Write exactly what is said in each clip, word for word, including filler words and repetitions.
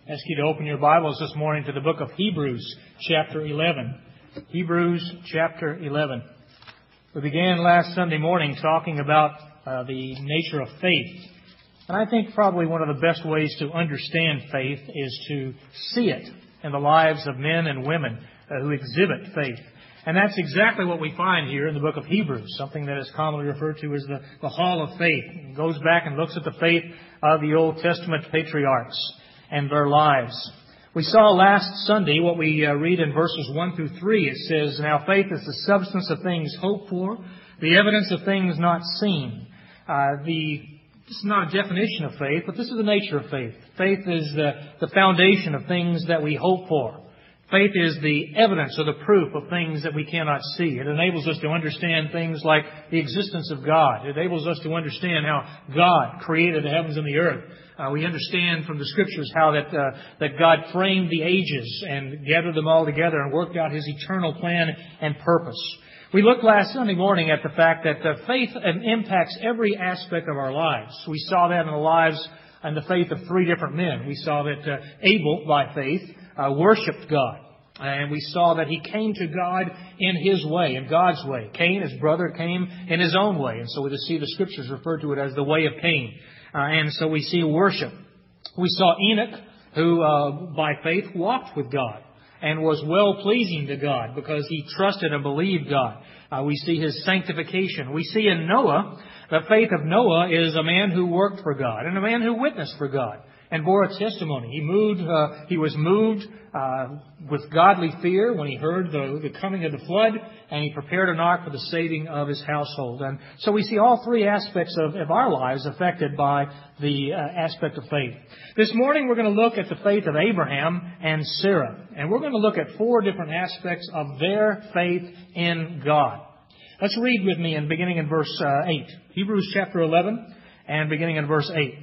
I ask you to open your Bibles this morning to the book of Hebrews, chapter eleven. Hebrews, chapter eleven. We began last Sunday morning talking about uh, the nature of faith. And I think probably one of the best ways to understand faith is to see it in the lives of men and women uh, who exhibit faith. And that's exactly what we find here in the book of Hebrews, something that is commonly referred to as the, the Hall of Faith. It goes back and looks at the faith of the Old Testament patriarchs and their lives. We saw last Sunday what we uh, read in verses one through three. It says, "Now faith is the substance of things hoped for, the evidence of things not seen." Uh, the This is not a definition of faith, but this is the nature of faith. Faith is the, the foundation of things that we hope for. Faith is the evidence or the proof of things that we cannot see. It enables us to understand things like the existence of God. It enables us to understand how God created the heavens and the earth. Uh, we understand from the Scriptures how that uh, that God framed the ages and gathered them all together and worked out His eternal plan and purpose. We looked last Sunday morning at the fact that uh, faith impacts every aspect of our lives. We saw that in the lives and the faith of three different men. We saw that uh, Abel, by faith, uh, worshipped God. And we saw that he came to God in his way, in God's way. Cain, his brother, came in his own way. And so we see the Scriptures refer to it as the way of Cain. Uh, and so we see worship. We saw Enoch, who uh, by faith walked with God and was well-pleasing to God because he trusted and believed God. Uh, we see his sanctification. We see in Noah, the faith of Noah is a man who worked for God and a man who witnessed for God and bore a testimony. He moved. Uh, he was moved uh, with godly fear when he heard the, the coming of the flood, and he prepared an ark for the saving of his household. And so we see all three aspects of, of our lives affected by the uh, aspect of faith. This morning we're going to look at the faith of Abraham and Sarah, and we're going to look at four different aspects of their faith in God. Let's read with me, and beginning in verse uh, eight. Hebrews chapter eleven, and beginning in verse eight.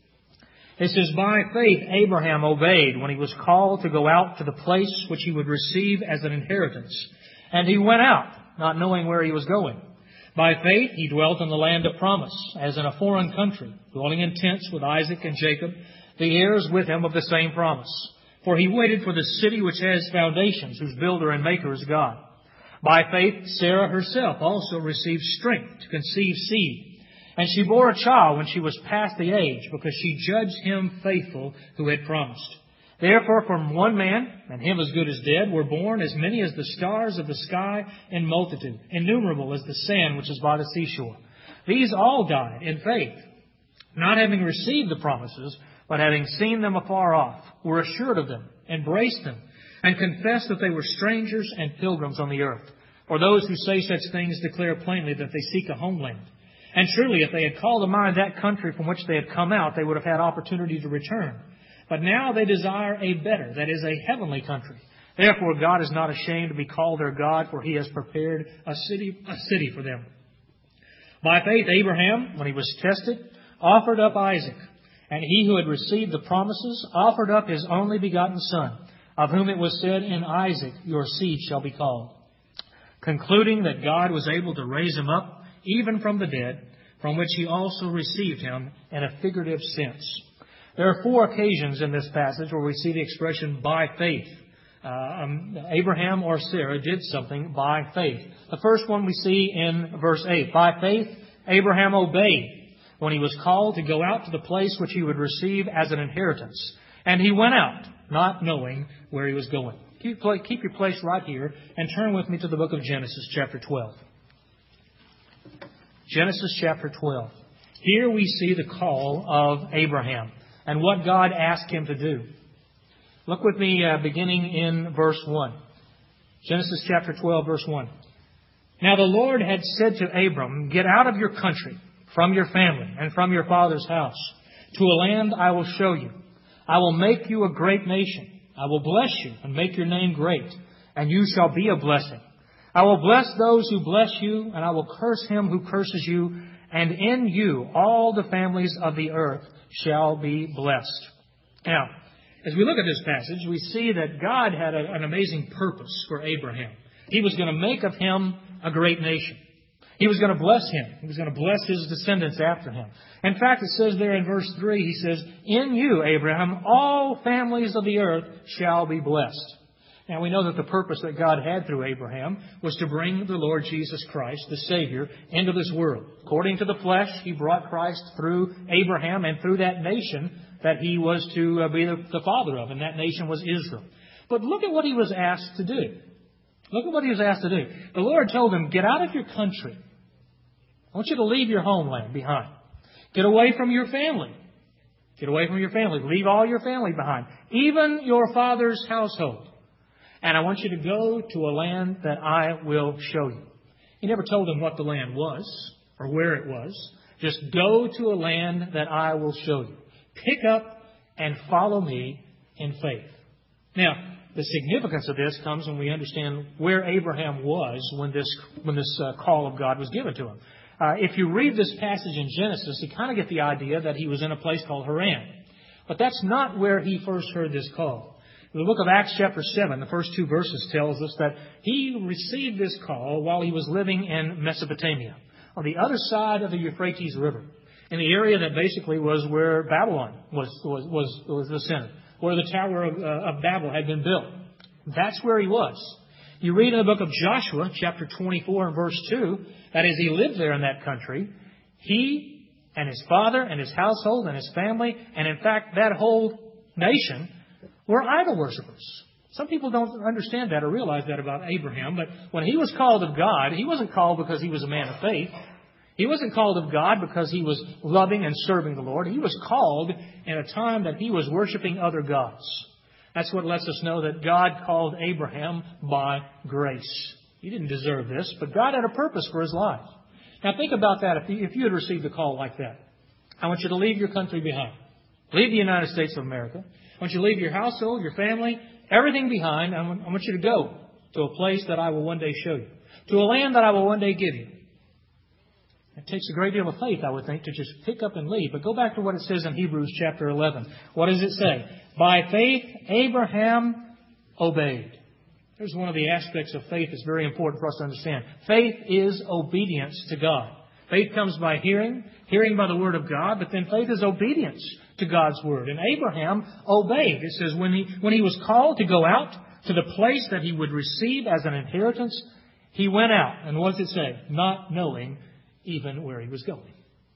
It says, "By faith Abraham obeyed when he was called to go out to the place which he would receive as an inheritance. And he went out, not knowing where he was going. By faith he dwelt in the land of promise, as in a foreign country, dwelling in tents with Isaac and Jacob, the heirs with him of the same promise. For he waited for the city which has foundations, whose builder and maker is God. By faith Sarah herself also received strength to conceive seed. And she bore a child when she was past the age, because she judged him faithful who had promised. Therefore from one man, and him as good as dead, were born as many as the stars of the sky in multitude, innumerable as the sand which is by the seashore. These all died in faith, not having received the promises, but having seen them afar off, were assured of them, embraced them, and confessed that they were strangers and pilgrims on the earth. For those who say such things declare plainly that they seek a homeland. And truly, if they had called to mind that country from which they had come out, they would have had opportunity to return. But now they desire a better, that is, a heavenly country. Therefore, God is not ashamed to be called their God, for He has prepared a city, a city for them. By faith, Abraham, when he was tested, offered up Isaac. And he who had received the promises offered up his only begotten son, of whom it was said, In Isaac your seed shall be called. Concluding that God was able to raise him up, even from the dead, from which he also received him in a figurative sense." There are four occasions in this passage where we see the expression by faith. Uh, um, Abraham or Sarah did something by faith. The first one we see in verse eight. By faith, Abraham obeyed when he was called to go out to the place which he would receive as an inheritance. And he went out, not knowing where he was going. Keep, keep your place right here and turn with me to the book of Genesis chapter twelve. Genesis chapter twelve. Here we see the call of Abraham and what God asked him to do. Look with me uh, beginning in verse one. Genesis chapter twelve, verse one. "Now the Lord had said to Abram, Get out of your country, from your family, and from your father's house, to a land I will show you. I will make you a great nation. I will bless you and make your name great, and you shall be a blessing. I will bless those who bless you, and I will curse him who curses you, and in you all the families of the earth shall be blessed." Now, as we look at this passage, we see that God had a, an amazing purpose for Abraham. He was going to make of him a great nation. He was going to bless him. He was going to bless his descendants after him. In fact, it says there in verse three, he says, "In you, Abraham, all families of the earth shall be blessed." Now we know that the purpose that God had through Abraham was to bring the Lord Jesus Christ, the Savior, into this world. According to the flesh, He brought Christ through Abraham and through that nation that He was to be the, the father of, and that nation was Israel. But look at what He was asked to do. Look at what He was asked to do. The Lord told him, "Get out of your country. I want you to leave your homeland behind. Get away from your family. Get away from your family. Leave all your family behind. Even your father's household. And I want you to go to a land that I will show you." He never told them what the land was or where it was. Just go to a land that I will show you. Pick up and follow me in faith. Now, the significance of this comes when we understand where Abraham was when this when this uh, call of God was given to him. Uh, if you read this passage in Genesis, you kind of get the idea that he was in a place called Haran. But that's not where he first heard this call. The book of Acts chapter seven, the first two verses tells us that he received this call while he was living in Mesopotamia, on the other side of the Euphrates River, in the area that basically was where Babylon was was was, was the center, where the Tower of, uh, of Babel had been built. That's where he was. You read in the book of Joshua, chapter twenty-four and verse two, that as he lived there in that country, he and his father and his household and his family, and in fact that whole nation, were idol worshippers. Some people don't understand that or realize that about Abraham, but when he was called of God, he wasn't called because he was a man of faith. He wasn't called of God because he was loving and serving the Lord. He was called in a time that he was worshiping other gods. That's what lets us know that God called Abraham by grace. He didn't deserve this, but God had a purpose for his life. Now think about that. If you, if you had received a call like that, I want you to leave your country behind. Leave the United States of America. I want you to leave your household, your family, everything behind. I want you to go to a place that I will one day show you, to a land that I will one day give you. It takes a great deal of faith, I would think, to just pick up and leave. But go back to what it says in Hebrews chapter eleven. What does it say? By faith, Abraham obeyed. There's one of the aspects of faith that's very important for us to understand. Faith is obedience to God. Faith comes by hearing, hearing by the Word of God, but then faith is obedience to God's Word. And Abraham obeyed. It says when he, when he was called to go out to the place that he would receive as an inheritance, he went out. And what does it say? Not knowing even where he was going.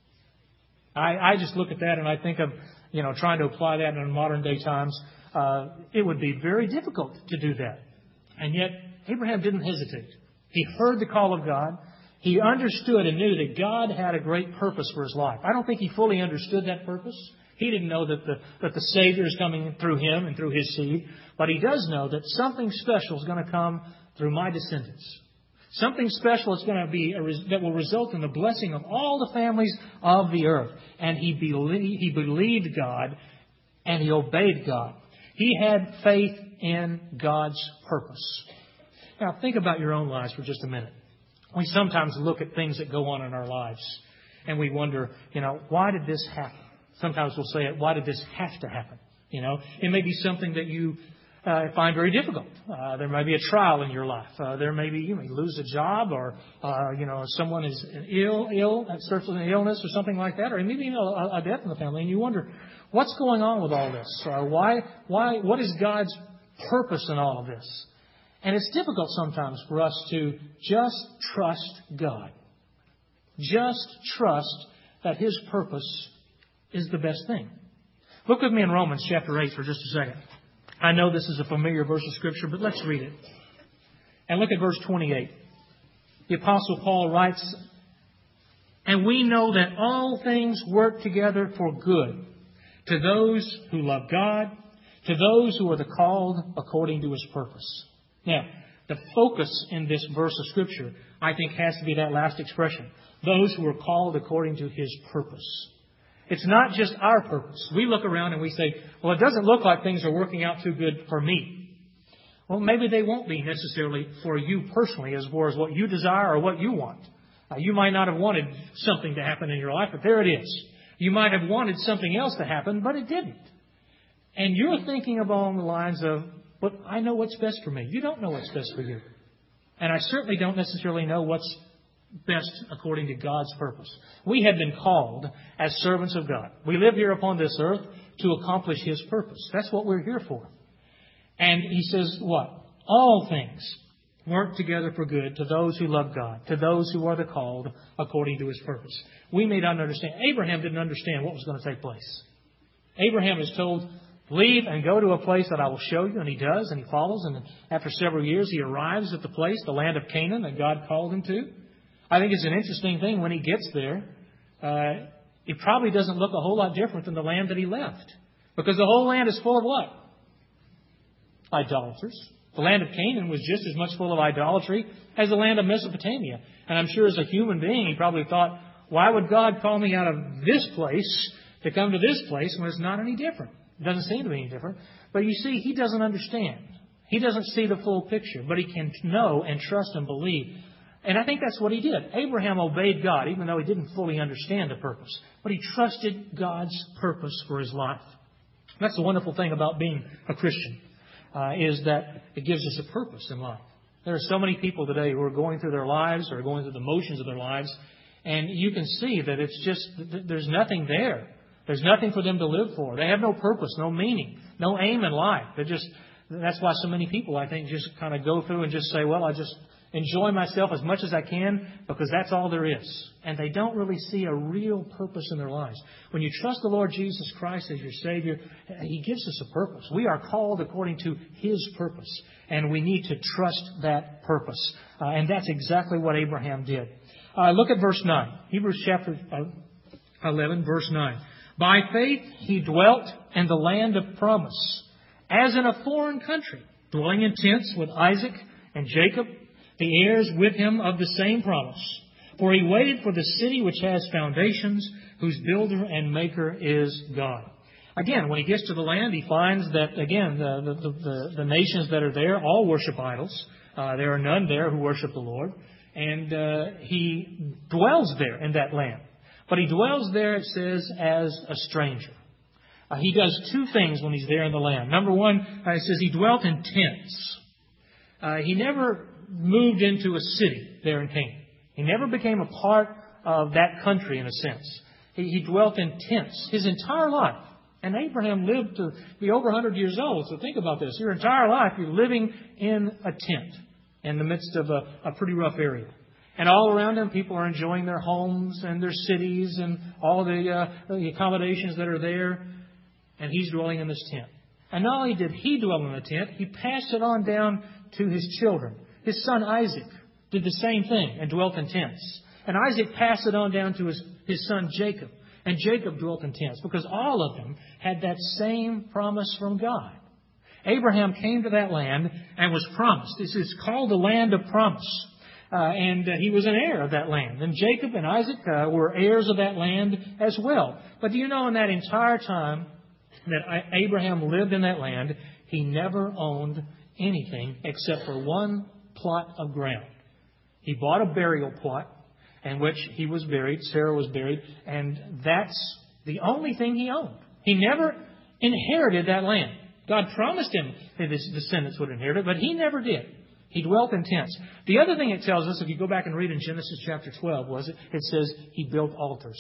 I, I just look at that and I think of, you know, trying to apply that in modern day times. Uh, it would be very difficult to do that. And yet, Abraham didn't hesitate. He heard the call of God. He understood and knew that God had a great purpose for his life. I don't think he fully understood that purpose. He didn't know that the, that the Savior is coming through him and through his seed. But he does know that something special is going to come through my descendants. Something special is going to be a res- that will result in the blessing of all the families of the earth. And he, belie- he believed God and he obeyed God. He had faith in God's purpose. Now think about your own lives for just a minute. We sometimes look at things that go on in our lives and we wonder, you know, why did this happen? Sometimes we'll say, why did this have to happen? You know, it may be something that you uh, find very difficult. Uh, there may be a trial in your life. Uh, there may be, you may lose a job, or, uh, you know, someone is ill, ill, starts with an illness or something like that, or maybe, you know, a, a death in the family, and you wonder, what's going on with all this? Uh, why, why, what is God's purpose in all of this? And it's difficult sometimes for us to just trust God. Just trust that His purpose is the best thing. Look with me in Romans chapter eight for just a second. I know this is a familiar verse of Scripture, but let's read it. And look at verse twenty-eight. The Apostle Paul writes, "And we know that all things work together for good to those who love God, to those who are the called according to His purpose." Now, the focus in this verse of Scripture, I think, has to be that last expression. Those who are called according to His purpose. It's not just our purpose. We look around and we say, well, it doesn't look like things are working out too good for me. Well, maybe they won't be necessarily for you personally as far as what you desire or what you want. Uh, you might not have wanted something to happen in your life, but there it is. You might have wanted something else to happen, but it didn't. And you're thinking along the lines of, but I know what's best for me. You don't know what's best for you. And I certainly don't necessarily know what's best according to God's purpose. We have been called as servants of God. We live here upon this earth to accomplish His purpose. That's what we're here for. And He says what? All things work together for good to those who love God, to those who are the called according to His purpose. We may not understand. Abraham didn't understand what was going to take place. Abraham is told, leave and go to a place that I will show you. And he does, and he follows. And after several years, he arrives at the place, the land of Canaan, that God called him to. I think it's an interesting thing when he gets there. Uh, it probably doesn't look a whole lot different than the land that he left. Because the whole land is full of what? Idolaters. The land of Canaan was just as much full of idolatry as the land of Mesopotamia. And I'm sure as a human being, he probably thought, why would God call me out of this place to come to this place when it's not any different? It doesn't seem to be any different. But you see, he doesn't understand. He doesn't see the full picture. But he can know and trust and believe. And I think that's what he did. Abraham obeyed God, even though he didn't fully understand the purpose. But he trusted God's purpose for his life. That's the wonderful thing about being a Christian, uh, is that it gives us a purpose in life. There are so many people today who are going through their lives or going through the motions of their lives, and you can see that it's just, there's nothing there. There's nothing for them to live for. They have no purpose, no meaning, no aim in life. They're just, that's why so many people, I think, just kind of go through and just say, well, I just enjoy myself as much as I can because that's all there is. And they don't really see a real purpose in their lives. When you trust the Lord Jesus Christ as your Savior, He gives us a purpose. We are called according to His purpose. And we need to trust that purpose. Uh, and that's exactly what Abraham did. Uh, look at verse nine. Hebrews chapter eleven, verse nine. By faith he dwelt in the land of promise, as in a foreign country, dwelling in tents with Isaac and Jacob, the heirs with him of the same promise. For he waited for the city which has foundations, whose builder and maker is God. Again, when he gets to the land, he finds that, again, the, the, the, the nations that are there all worship idols. Uh, there are none there who worship the Lord. And uh, he dwells there in that land. But he dwells there, it says, as a stranger. Uh, he does two things when he's there in the land. Number one, uh, it says he dwelt in tents. Uh, he never moved into a city there in Canaan. He never became a part of that country in a sense. He, he dwelt in tents his entire life. And Abraham lived to be over one hundred years old. So think about this. Your entire life you're living in a tent in the midst of a, a pretty rough area. And all around him, people are enjoying their homes and their cities and all the, uh, the accommodations that are there. And he's dwelling in this tent. And not only did he dwell in the tent, he passed it on down to his children. His son Isaac did the same thing and dwelt in tents. And Isaac passed it on down to his, his son Jacob. And Jacob dwelt in tents because all of them had that same promise from God. Abraham came to that land and was promised. This is called the land of promise. Uh, and uh, he was an heir of that land. And Jacob and Isaac uh, were heirs of that land as well. But do you know in that entire time that Abraham lived in that land, he never owned anything except for one plot of ground. He bought a burial plot in which he was buried, Sarah was buried, and that's the only thing he owned. He never inherited that land. God promised him that his descendants would inherit it, but he never did. He dwelt in tents. The other thing it tells us, if you go back and read in Genesis chapter twelve, was it? It says he built altars.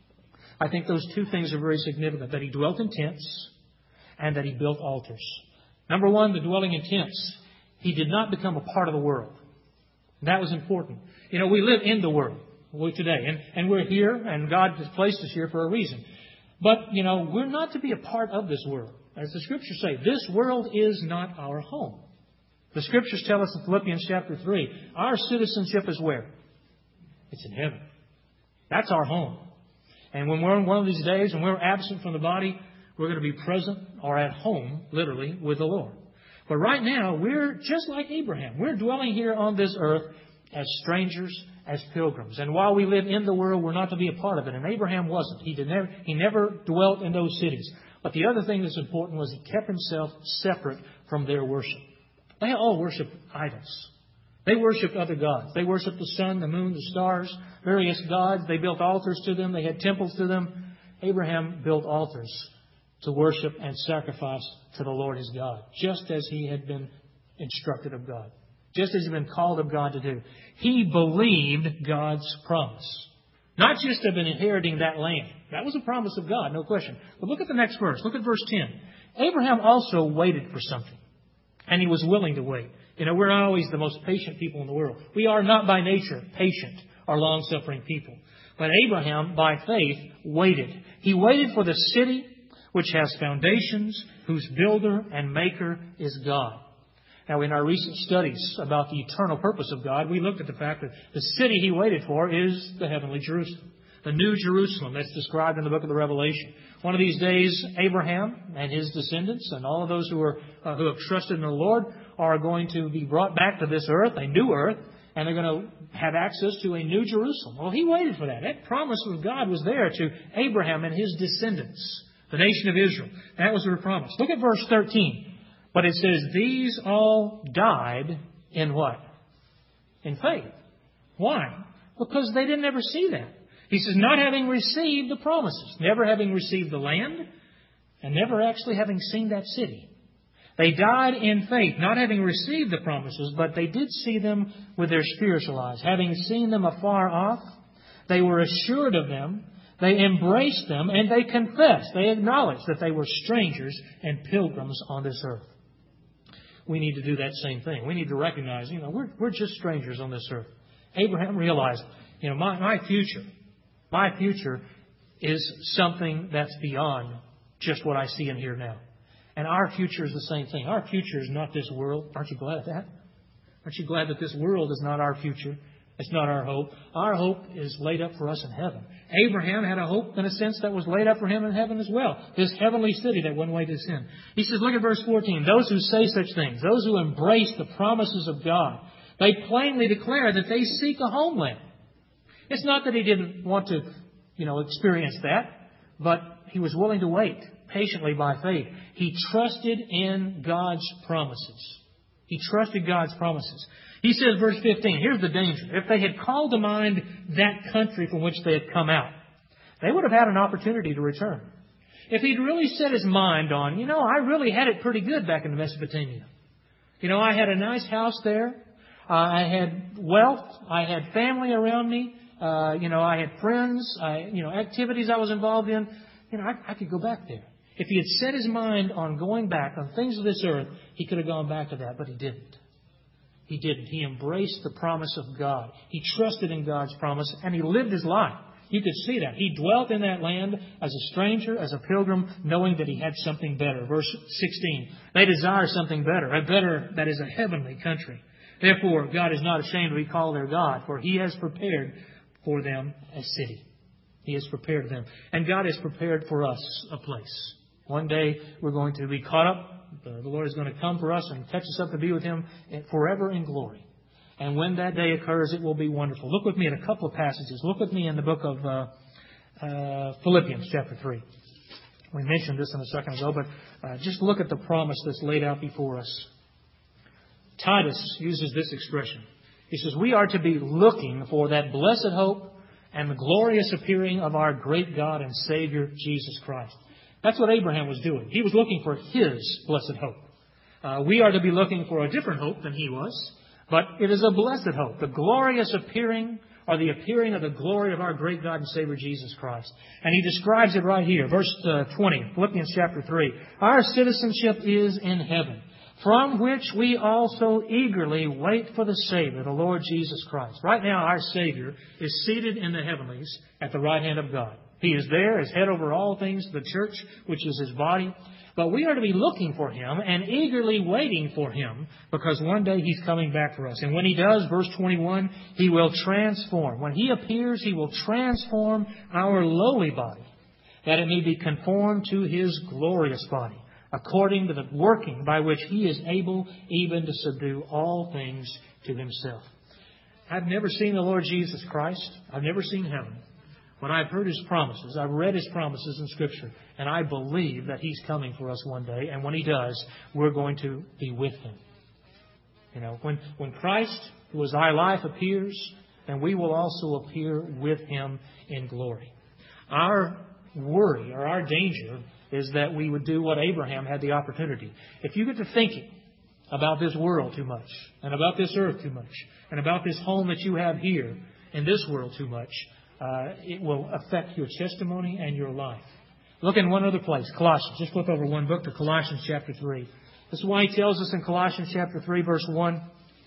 I think those two things are very significant, that he dwelt in tents and that he built altars. Number one, the dwelling in tents. He did not become a part of the world. That was important. You know, we live in the world today, and, and we're here, and God has placed us here for a reason. But, you know, we're not to be a part of this world. As the Scriptures say, this world is not our home. The Scriptures tell us in Philippians chapter three, our citizenship is where? It's in heaven. That's our home. And when we're in one of these days, when we're absent from the body, we're going to be present or at home, literally, with the Lord. But right now, we're just like Abraham. We're dwelling here on this earth as strangers, as pilgrims. And while we live in the world, we're not to be a part of it. And Abraham wasn't. He did never, he never dwelt in those cities. But the other thing that's important was he kept himself separate from their worship. They all worshiped idols. They worshipped other gods. They worshipped the sun, the moon, the stars, various gods. They built altars to them. They had temples to them. Abraham built altars to worship and sacrifice to the Lord his God, just as he had been instructed of God. just as he'd been called of God to do. He believed God's promise. Not just of inheriting that land. That was a promise of God, no question. But look at the next verse. Look at verse ten. Abraham also waited for something. And he was willing to wait. You know, we're not always the most patient people in the world. We are not by nature patient or long-suffering people. But Abraham, by faith, waited. He waited for the city which has foundations, whose builder and maker is God. Now, in our recent studies about the eternal purpose of God, we looked at the fact that the city he waited for is the heavenly Jerusalem. The New Jerusalem that's described in the book of the Revelation. One of these days, Abraham and his descendants and all of those who are uh, who have trusted in the Lord are going to be brought back to this earth, a new earth, and they're going to have access to a new Jerusalem. Well, he waited for that. That promise of God was there to Abraham and his descendants, the nation of Israel. That was their promise. Look at verse thirteen. But it says, these all died in what? In faith. Why? Because they didn't ever see that. He says, not having received the promises, never having received the land, and never actually having seen that city. They died in faith, not having received the promises, but they did see them with their spiritual eyes. Having seen them afar off, they were assured of them, they embraced them, and they confessed, they acknowledged that they were strangers and pilgrims on this earth. We need to do that same thing. We need to recognize, you know, we're, we're just strangers on this earth. Abraham realized, you know, my, my future, my future is something that's beyond just what I see and hear now. And our future is the same thing. Our future is not this world. Aren't you glad of that? Aren't you glad that this world is not our future? It's not our hope. Our hope is laid up for us in heaven. Abraham had a hope, in a sense, that was laid up for him in heaven as well. This heavenly city that went away to sin. He says, look at verse fourteen. Those who say such things, those who embrace the promises of God, they plainly declare that they seek a homeland. It's not that he didn't want to, you know, experience that, but he was willing to wait patiently by faith. He trusted in God's promises. He trusted God's promises. He says, verse fifteen, here's the danger. If they had called to mind that country from which they had come out, they would have had an opportunity to return. If he'd really set his mind on, you know, I really had it pretty good back in Mesopotamia. You know, I had a nice house there. Uh, I had wealth. I had family around me. Uh, you know, I had friends. I, you know, activities I was involved in. You know, I, I could go back there. If he had set his mind on going back on things of this earth, he could have gone back to that, but he didn't. He didn't. He embraced the promise of God. He trusted in God's promise, and he lived his life. You could see that. He dwelt in that land as a stranger, as a pilgrim, knowing that he had something better. Verse sixteen, they desire something better, a better that is a heavenly country. Therefore, God is not ashamed to be called their God, for He has prepared for them a city. He has prepared them. And God has prepared for us a place. One day we're going to be caught up. The Lord is going to come for us and catch us up to be with Him forever in glory. And when that day occurs, it will be wonderful. Look with me at a couple of passages. Look with me in the book of uh, uh, Philippians chapter three. We mentioned this in a second ago, but uh, just look at the promise that's laid out before us. Titus uses this expression. He says, we are to be looking for that blessed hope and the glorious appearing of our great God and Savior, Jesus Christ. That's what Abraham was doing. He was looking for his blessed hope. Uh, we are to be looking for a different hope than he was, but it is a blessed hope, the glorious appearing or the appearing of the glory of our great God and Savior, Jesus Christ. And he describes it right here, verse uh, twenty, Philippians chapter three. Our citizenship is in heaven, from which we also eagerly wait for the Savior, the Lord Jesus Christ. Right now, our Savior is seated in the heavenlies at the right hand of God. He is there as head over all things, the church, which is His body. But we are to be looking for Him and eagerly waiting for Him, because one day He's coming back for us. And when He does, verse twenty-one, He will transform. When He appears, He will transform our lowly body, that it may be conformed to His glorious body, according to the working by which He is able even to subdue all things to Himself. I've never seen the Lord Jesus Christ. I've never seen heaven. But I've heard His promises. I've read His promises in Scripture. And I believe that He's coming for us one day. And when He does, we're going to be with Him. You know, when, when Christ, who is our life, appears, then we will also appear with Him in glory. Our worry or our danger is that we would do what Abraham had the opportunity. If you get to thinking about this world too much, and about this earth too much, and about this home that you have here in this world too much, uh, it will affect your testimony and your life. Look in one other place, Colossians. Just flip over one book to Colossians chapter three. This is why he tells us in Colossians chapter three, verse one,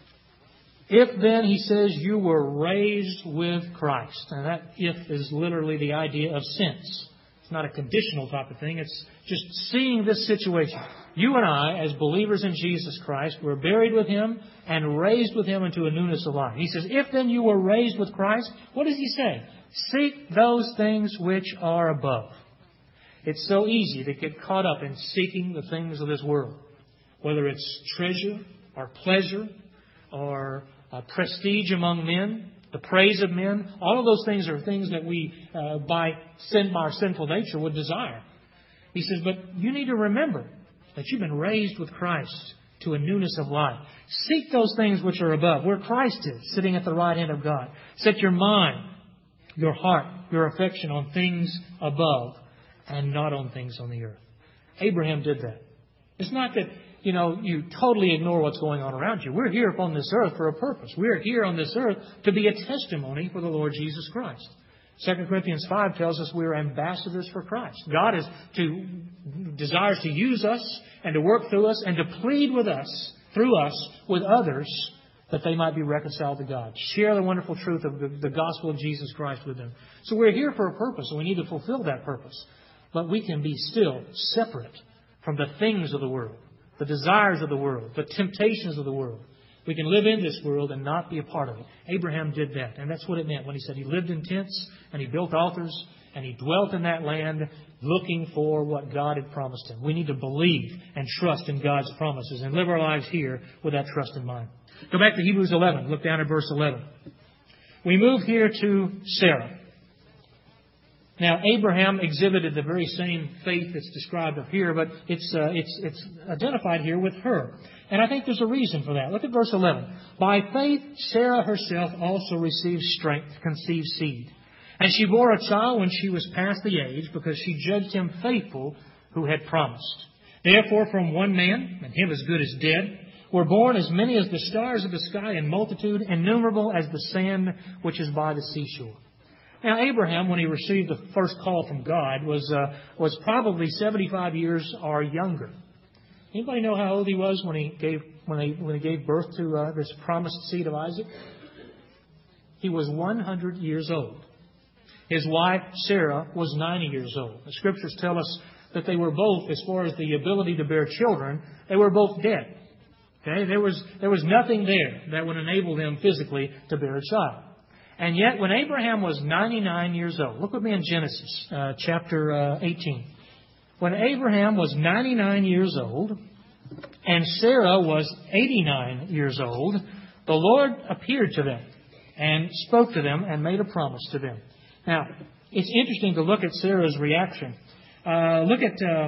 if then, he says, you were raised with Christ. And that if is literally the idea of since. It's not a conditional type of thing. It's just seeing this situation. You and I, as believers in Jesus Christ, were buried with Him and raised with Him into a newness of life. He says, if then you were raised with Christ, what does He say? Seek those things which are above. It's so easy to get caught up in seeking the things of this world. Whether it's treasure or pleasure or uh, prestige among men, the praise of men. All of those things are things that we, uh, by sin, by our sinful nature, would desire. He says, but you need to remember that you've been raised with Christ to a newness of life. Seek those things which are above, where Christ is, sitting at the right hand of God. Set your mind, your heart, your affection on things above and not on things on the earth. Abraham did that. It's not that, you know, you totally ignore what's going on around you. We're here upon this earth for a purpose. We're here on this earth to be a testimony for the Lord Jesus Christ. Second Corinthians five tells us we're ambassadors for Christ. God is to desires to use us and to work through us and to plead with us, through us, with others, that they might be reconciled to God. Share the wonderful truth of the, the gospel of Jesus Christ with them. So we're here for a purpose, and we need to fulfill that purpose. But we can be still separate from the things of the world, the desires of the world, the temptations of the world. We can live in this world and not be a part of it. Abraham did that, and that's what it meant when he said he lived in tents and he built altars and he dwelt in that land looking for what God had promised him. We need to believe and trust in God's promises and live our lives here with that trust in mind. Go back to Hebrews eleven. Look down at verse eleven. We move here to Sarah. Now, Abraham exhibited the very same faith that's described up here, but it's, uh, it's, it's identified here with her. And I think there's a reason for that. Look at verse eleven. By faith, Sarah herself also received strength to conceive seed. And she bore a child when she was past the age, because she judged him faithful who had promised. Therefore, from one man, and him as good as dead, were born as many as the stars of the sky, in multitude, innumerable as the sand which is by the seashore. Now, Abraham, when he received the first call from God, was uh, was probably seventy-five years or younger. Anybody know how old he was when he gave when he when he gave birth to uh, this promised seed of Isaac? He was one hundred years old. His wife Sarah was ninety years old. The Scriptures tell us that they were both, as far as the ability to bear children, they were both dead. Okay, there was there was nothing there that would enable them physically to bear a child. And yet, when Abraham was ninety-nine years old, look with me in Genesis uh, chapter uh, eighteen. When Abraham was ninety-nine years old and Sarah was eighty-nine years old, the Lord appeared to them and spoke to them and made a promise to them. Now, it's interesting to look at Sarah's reaction. Uh, look at uh,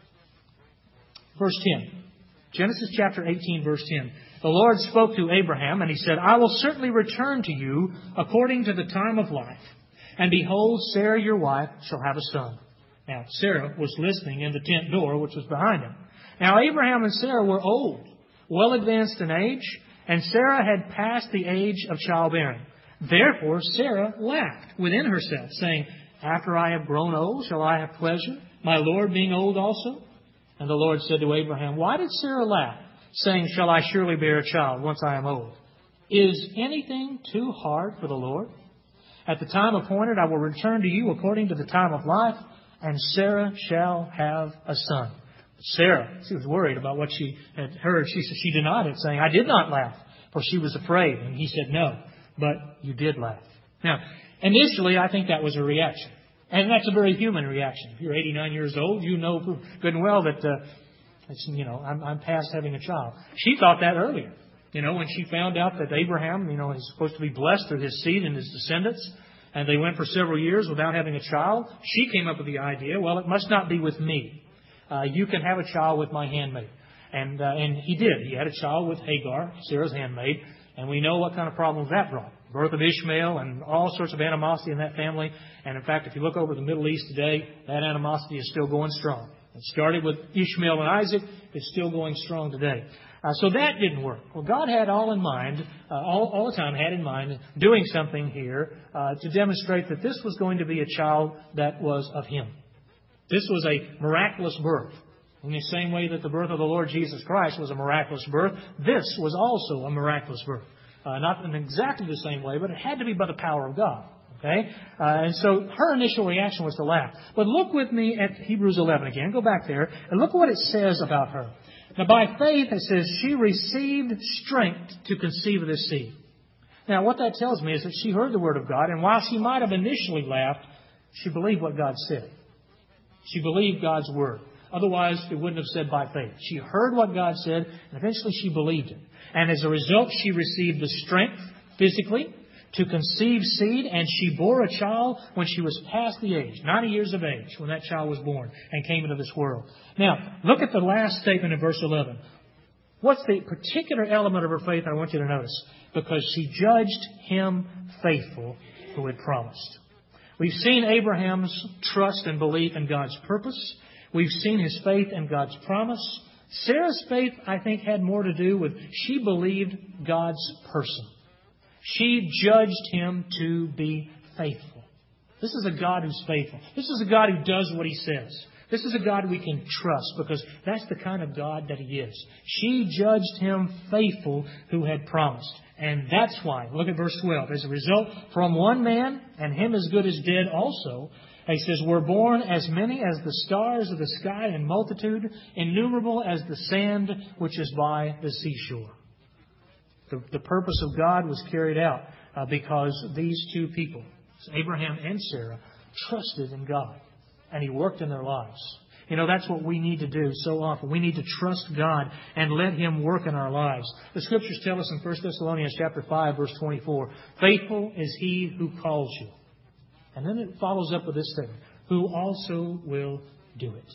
verse ten. Genesis chapter eighteen, verse ten. The Lord spoke to Abraham, and He said, I will certainly return to you according to the time of life. And behold, Sarah your wife shall have a son. Now, Sarah was listening in the tent door, which was behind him. Now, Abraham and Sarah were old, well advanced in age, and Sarah had passed the age of childbearing. Therefore, Sarah laughed within herself, saying, after I have grown old, shall I have pleasure, my Lord being old also? And the Lord said to Abraham, why did Sarah laugh, saying, shall I surely bear a child once I am old? Is anything too hard for the Lord? At the time appointed, I will return to you according to the time of life, and Sarah shall have a son. Sarah, she was worried about what she had heard. She said she denied it, saying, I did not laugh, for she was afraid. And he said, no, but you did laugh. Now, initially, I think that was a reaction. And that's a very human reaction. If you're eighty-nine years old, you know good and well that, uh, it's, you know, I'm, I'm past having a child. She thought that earlier. You know, when she found out that Abraham, you know, is supposed to be blessed through his seed and his descendants, and they went for several years without having a child, she came up with the idea, well, it must not be with me. Uh, you can have a child with my handmaid. And, uh, and he did. He had a child with Hagar, Sarah's handmaid, and we know what kind of problems that brought. Birth of Ishmael and all sorts of animosity in that family. And in fact, if you look over the Middle East today, that animosity is still going strong. It started with Ishmael and Isaac, is still going strong today. Uh, so that didn't work. Well, God had all in mind, uh, all, all the time had in mind doing something here uh, to demonstrate that this was going to be a child that was of Him. This was a miraculous birth. In the same way that the birth of the Lord Jesus Christ was a miraculous birth, this was also a miraculous birth. Uh, not in exactly the same way, but it had to be by the power of God. Okay? Uh, and so her initial reaction was to laugh. But look with me at Hebrews eleven again. Go back there and look what it says about her. Now, by faith, it says, she received strength to conceive of this seed. Now, what that tells me is that she heard the Word of God, and while she might have initially laughed, she believed what God said. She believed God's Word. Otherwise, it wouldn't have said by faith. She heard what God said, and eventually she believed it. And as a result, she received the strength physically to conceive seed, and she bore a child when she was past the age, ninety years of age, when that child was born and came into this world. Now, look at the last statement in verse eleven. What's the particular element of her faith I want you to notice? Because she judged him faithful who had promised. We've seen Abraham's trust and belief in God's purpose. We've seen his faith in God's promise. Sarah's faith, I think, had more to do with she believed God's person. She judged Him to be faithful. This is a God who's faithful. This is a God who does what He says. This is a God we can trust because that's the kind of God that He is. She judged Him faithful who had promised. And that's why, look at verse twelve. As a result, from one man, and him as good as dead also, he says, were born as many as the stars of the sky in multitude, innumerable as the sand which is by the seashore. The, the purpose of God was carried out uh, because these two people, Abraham and Sarah, trusted in God. And He worked in their lives. You know, that's what we need to do so often. We need to trust God and let Him work in our lives. The Scriptures tell us in First Thessalonians chapter five, verse twenty-four, faithful is He who calls you. And then it follows up with this statement, who also will do it.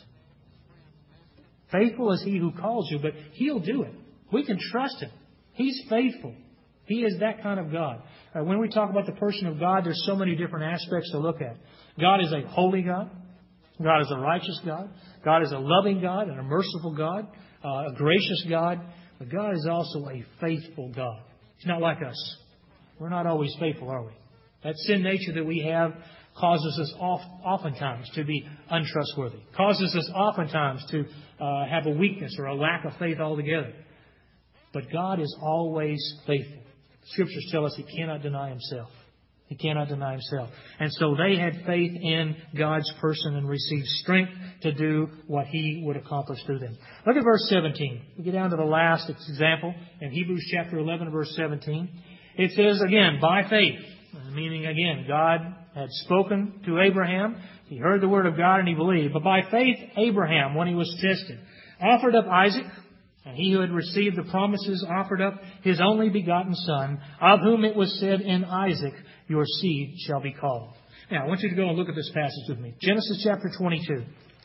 Faithful is He who calls you, but He'll do it. We can trust Him. He's faithful. He is that kind of God. Uh, when we talk about the person of God, there's so many different aspects to look at. God is a holy God. God is a righteous God. God is a loving God and a merciful God, uh, a gracious God. But God is also a faithful God. He's not like us. We're not always faithful, are we? That sin nature that we have causes us oft, oftentimes to be untrustworthy. Causes us oftentimes to uh, have a weakness or a lack of faith altogether. But God is always faithful. Scriptures tell us He cannot deny Himself. He cannot deny Himself. And so they had faith in God's person and received strength to do what He would accomplish through them. Look at verse seventeen. We get down to the last example in Hebrews chapter eleven, verse seventeen. It says again, by faith. Meaning again, God had spoken to Abraham. He heard the word of God and he believed. But by faith, Abraham, when he was tested, offered up Isaac. And he who had received the promises offered up his only begotten son, of whom it was said, in Isaac your seed shall be called. Now, I want you to go and look at this passage with me. Genesis chapter twenty-two.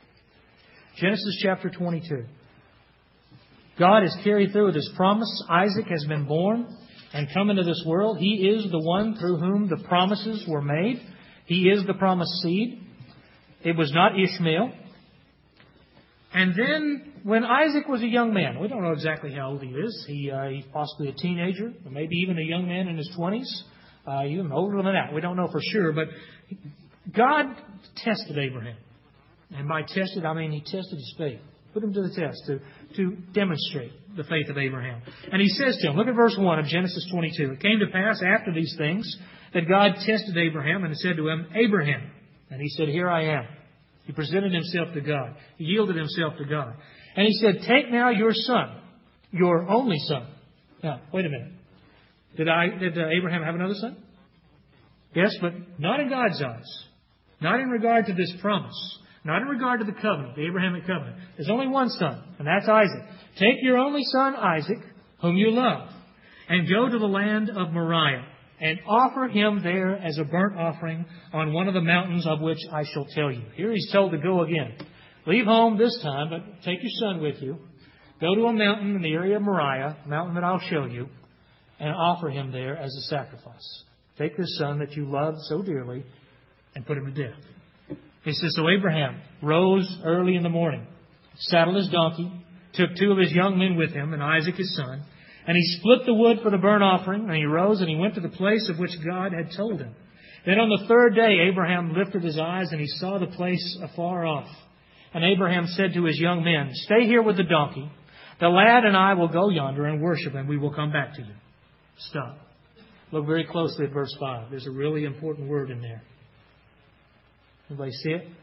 Genesis chapter twenty-two. God has carried through with His promise. Isaac has been born and come into this world. He is the one through whom the promises were made. He is the promised seed. It was not Ishmael. And then, when Isaac was a young man, we don't know exactly how old he is. He, uh, he's possibly a teenager, or maybe even a young man in his twenties, uh, even older than that. We don't know for sure. But God tested Abraham. And by tested, I mean He tested his faith. Put him to the test to, to demonstrate the faith of Abraham. And He says to him, look at verse one of Genesis twenty-two. It came to pass after these things that God tested Abraham and said to him, Abraham. And he said, here I am. He presented himself to God. He yielded himself to God. And He said, take now your son, your only son. Now, wait a minute. Did I, did uh, Abraham have another son? Yes, but not in God's eyes. Not in regard to this promise. Not in regard to the covenant, the Abrahamic covenant. There's only one son, and that's Isaac. Take your only son, Isaac, whom you love, and go to the land of Moriah, and offer him there as a burnt offering on one of the mountains of which I shall tell you. Here he's told to go again. Leave home this time, but take your son with you. Go to a mountain in the area of Moriah, a mountain that I'll show you, and offer him there as a sacrifice. Take this son that you love so dearly and put him to death. He says, so Abraham rose early in the morning, saddled his donkey, took two of his young men with him, and Isaac his son, and he split the wood for the burnt offering, and he rose and he went to the place of which God had told him. Then on the third day Abraham lifted his eyes, and he saw the place afar off. And Abraham said to his young men, "Stay here with the donkey. The lad and I will go yonder and worship, and we will come back to you." Stop. Look very closely at verse five. There's a really important word in there. Everybody see it?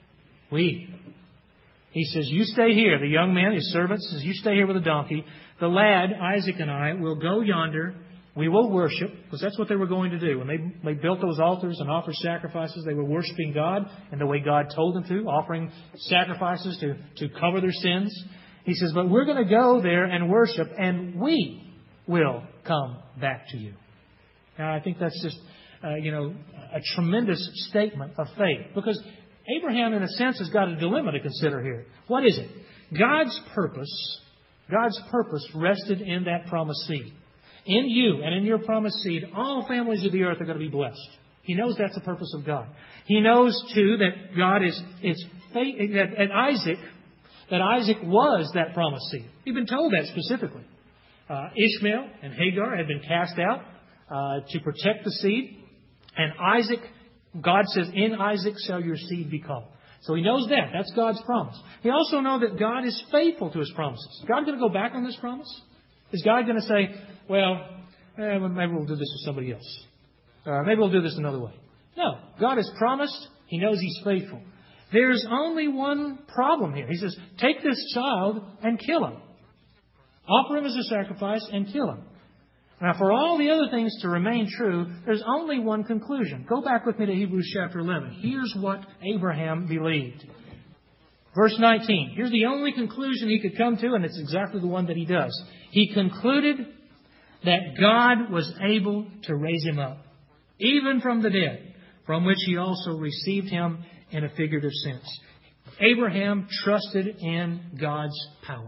We. He says, you stay here. The young man, his servant, says, you stay here with the donkey. The lad, Isaac and I, will go yonder. We will worship, because that's what they were going to do. When they, they built those altars and offered sacrifices, they were worshiping God in the way God told them to, offering sacrifices to, to cover their sins. He says, but we're going to go there and worship, and we will come back to you. Now, I think that's just, uh, you know, a tremendous statement of faith. Because Abraham, in a sense, has got a dilemma to consider here. What is it? God's purpose, God's purpose rested in that promised seed. In you and in your promised seed, all families of the earth are going to be blessed. He knows that's the purpose of God. He knows, too, that God is, is faith, that, that Isaac, that Isaac was that promised seed. He'd been told that specifically. Uh, Ishmael and Hagar had been cast out uh, to protect the seed. And Isaac, God says, in Isaac shall your seed be called. So he knows that. That's God's promise. He also knows that God is faithful to His promises. Is God going to go back on this promise? Is God going to say, well, eh, maybe we'll do this with somebody else. Uh, maybe we'll do this another way. No. God has promised. He knows He's faithful. There's only one problem here. He says, take this child and kill him. Offer him as a sacrifice and kill him. Now, for all the other things to remain true, there's only one conclusion. Go back with me to Hebrews chapter eleven. Here's what Abraham believed. Verse nineteen. Here's the only conclusion he could come to, and it's exactly the one that he does. He concluded that God was able to raise him up, even from the dead, from which He also received him in a figurative sense. Abraham trusted in God's power.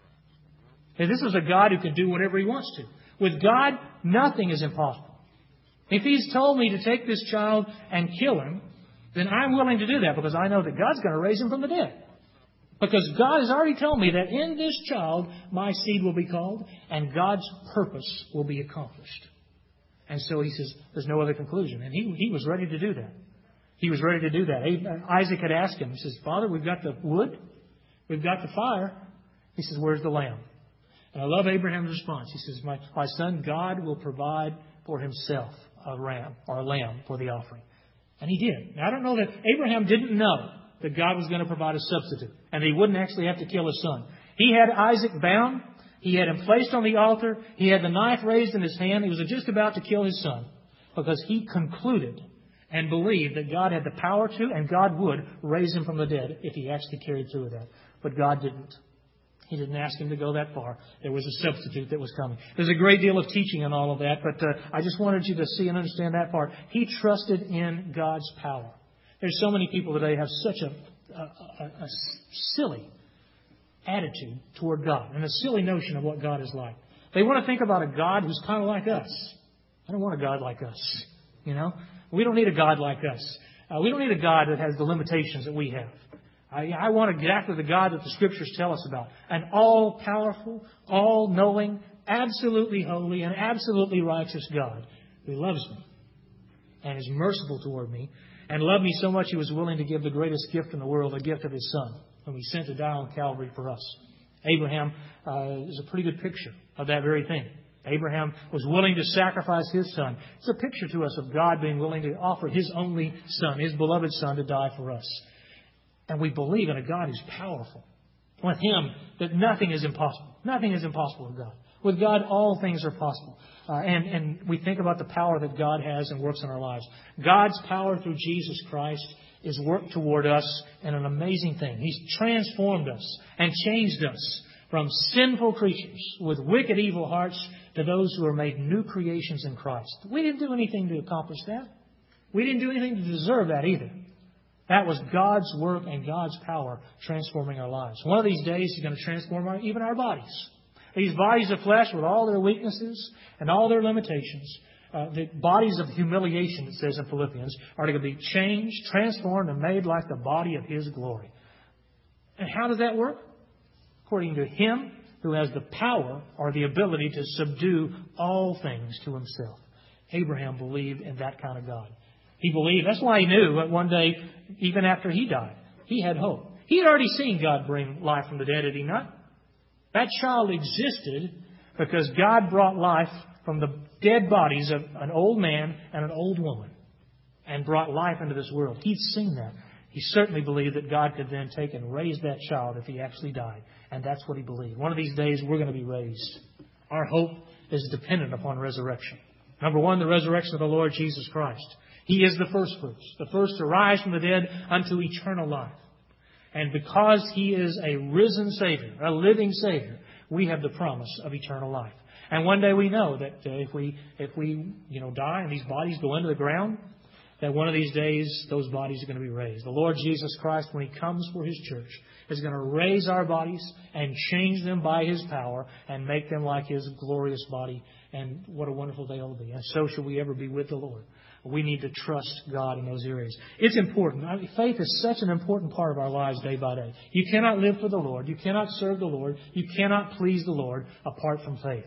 And this is a God who can do whatever He wants to. With God, nothing is impossible. If He's told me to take this child and kill him, then I'm willing to do that because I know that God's going to raise him from the dead. Because God has already told me that in this child my seed will be called and God's purpose will be accomplished. And so he says, there's no other conclusion. And he, he was ready to do that. He was ready to do that. Isaac had asked him, he says, Father, we've got the wood, we've got the fire. He says, where's the lamb? And I love Abraham's response. He says, my, my son, God will provide for Himself a ram or a lamb for the offering. And He did. Now, I don't know that Abraham didn't know that God was going to provide a substitute and he wouldn't actually have to kill his son. He had Isaac bound. He had him placed on the altar. He had the knife raised in his hand. He was just about to kill his son because he concluded and believed that God had the power to and God would raise him from the dead if he actually carried through with that. But God didn't. He didn't ask him to go that far. There was a substitute that was coming. There's a great deal of teaching on all of that, but uh, I just wanted you to see and understand that part. He trusted in God's power. There's so many people today have such a, a, a, a silly attitude toward God and a silly notion of what God is like. They want to think about a God who's kind of like us. I don't want a God like us. You know, we don't need a God like us. Uh, we don't need a God that has the limitations that we have. I, I want exactly the God that the Scriptures tell us about. An all-powerful, all-knowing, absolutely holy, and absolutely righteous God who loves me and is merciful toward me and loved me so much He was willing to give the greatest gift in the world, the gift of His Son, whom He sent to die on Calvary for us. Abraham uh, is a pretty good picture of that very thing. Abraham was willing to sacrifice his son. It's a picture to us of God being willing to offer His only Son, His beloved Son, to die for us. And we believe in a God who's powerful. With Him, that nothing is impossible. Nothing is impossible with God. With God, all things are possible. Uh, and, and we think about the power that God has and works in our lives. God's power through Jesus Christ is worked toward us in an amazing thing. He's transformed us and changed us from sinful creatures with wicked, evil hearts to those who are made new creations in Christ. We didn't do anything to accomplish that. We didn't do anything to deserve that either. That was God's work and God's power transforming our lives. One of these days He's going to transform our, even our bodies. These bodies of flesh with all their weaknesses and all their limitations, uh, the bodies of humiliation, it says in Philippians, are going to be changed, transformed, and made like the body of His glory. And how does that work? according to Him who has the power or the ability to subdue all things to Himself. Abraham believed in that kind of God. He believed. That's why he knew that one day, even after he died, he had hope. He had already seen God bring life from the dead, had he not? That child existed because God brought life from the dead bodies of an old man and an old woman and brought life into this world. He'd seen that. He certainly believed that God could then take and raise that child if he actually died. And that's what he believed. One of these days we're going to be raised. Our hope is dependent upon resurrection. Number one, the resurrection of the Lord Jesus Christ. He is the first fruits, the first to rise from the dead unto eternal life. And because He is a risen Savior, a living Savior, we have the promise of eternal life. And one day we know that uh, if we, if we, you know, die and these bodies go into the ground, that one of these days those bodies are going to be raised. The Lord Jesus Christ, when He comes for His church, is going to raise our bodies and change them by His power and make them like His glorious body. And what a wonderful day it will be. And so shall we ever be with the Lord. We need to trust God in those areas. It's important. I mean, faith is such an important part of our lives day by day. You cannot live for the Lord. You cannot serve the Lord. You cannot please the Lord apart from faith.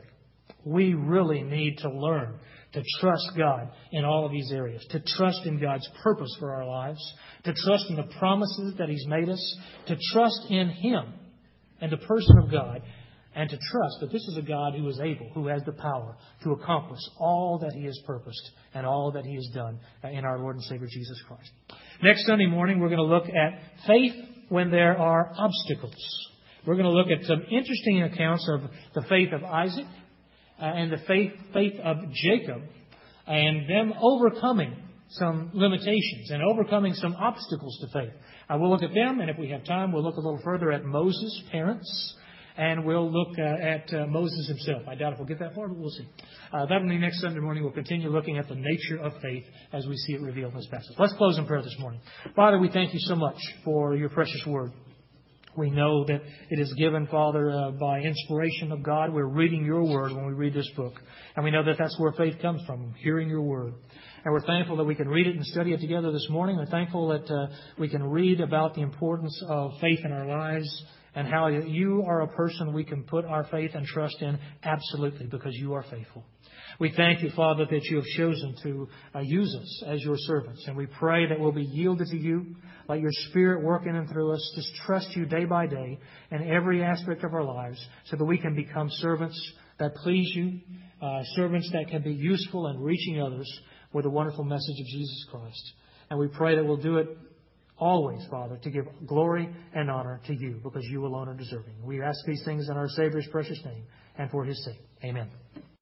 We really need to learn to trust God in all of these areas, to trust in God's purpose for our lives, to trust in the promises that He's made us, to trust in Him and the person of God, and to trust that this is a God who is able, who has the power to accomplish all that He has purposed and all that He has done in our Lord and Savior Jesus Christ. Next Sunday morning, we're going to look at faith when there are obstacles. We're going to look at some interesting accounts of the faith of Isaac and the faith, faith of Jacob, and them overcoming some limitations and overcoming some obstacles to faith. I will look at them, and if we have time, we'll look a little further at Moses' parents, and we'll look uh, at uh, Moses himself. I doubt if we'll get that far, but we'll see. Uh, that will be next Sunday morning. We'll continue looking at the nature of faith as we see it revealed in this passage. Let's close in prayer this morning. Father, we thank You so much for Your precious Word. We know that it is given, Father, uh, by inspiration of God. We're reading Your Word when we read this book. And we know that that's where faith comes from, hearing Your Word. And we're thankful that we can read it and study it together this morning. We're thankful that uh, we can read about the importance of faith in our lives and how You are a person we can put our faith and trust in absolutely because You are faithful. We thank You, Father, that You have chosen to uh, use us as Your servants. And we pray that we'll be yielded to You. Let Your Spirit work in and through us. Just trust You day by day in every aspect of our lives so that we can become servants that please You, uh, servants that can be useful in reaching others with the wonderful message of Jesus Christ. And we pray that we'll do it always, Father, to give glory and honor to You because You alone are deserving. We ask these things in our Savior's precious name and for His sake. Amen.